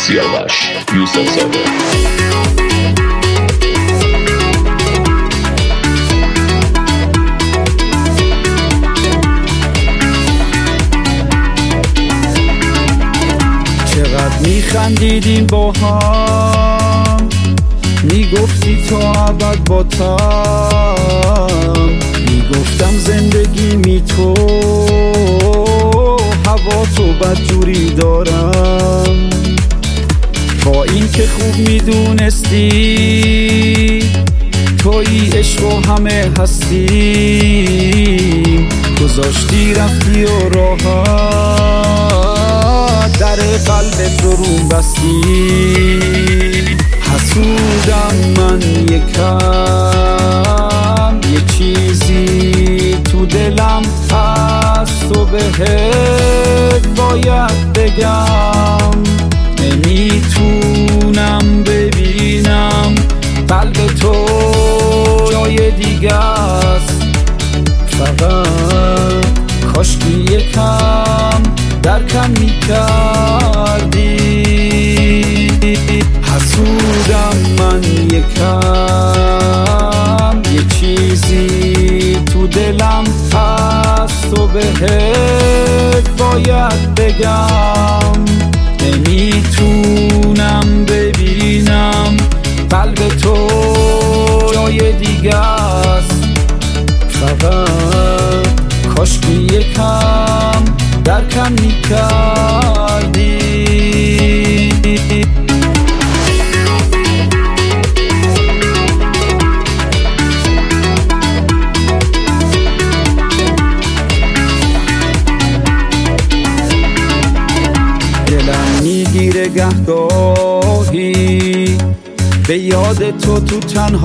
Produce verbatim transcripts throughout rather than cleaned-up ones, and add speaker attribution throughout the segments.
Speaker 1: سیاوش یوسف زاده.
Speaker 2: چقدر میخندیدیم با هم، میگفتی تا ابد با تم، میگفتم زندگی می تو هوا تو بدجوری دارم. با این که خوب میدونستی توی عشق و همه هستی، گذاشتی رفتی و راحت در قلبت رو بستی. حسودم من یکم، یه چیزی تو دلم هست و بهت باید بگم. نمیتونم ببینم قلب تو جای دیگه است، فقط کاشکی یکم درکم میکردی. حسودم من یکم، یه چیزی تو دلم هست و بهت باید بگم. نمیتونم ببینم قلب تو جای دیگه است، فقط کاشکی یکم درکم میکردی. دلم میگیره گهگاهی به یاد تو تو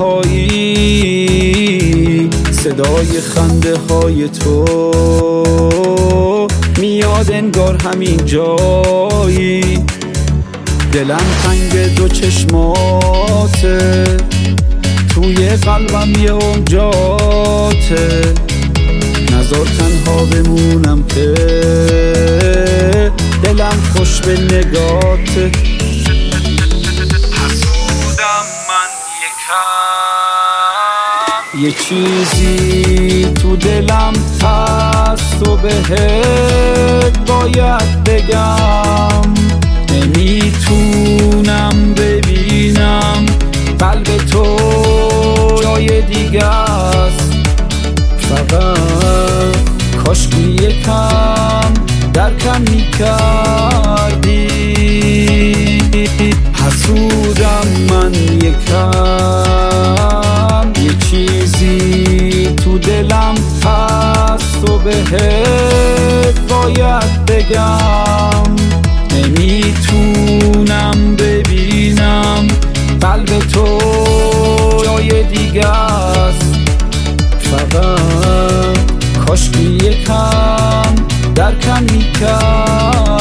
Speaker 2: تنهایی، صدای خنده های تو میاد انگار همین جایی. دلم تنگ دو چشماته، توی قلبم یه اونجاته، نذار تنها بمونم که دلم خوش به نگاته. حسودم من یکم، یه چیزی تو دلم هست و بهت باید بگم. نمیتونم ببینم قلب تو جای دیگه است، فقط کاشکی یکم درکم میکردی. حسودم من یکم، یه چیزی تو دلم هست و بهت باید بگم. نمیتونم ببینم قلب تو جای دیگه است، فقط کاشکی یکم درکم میکرد.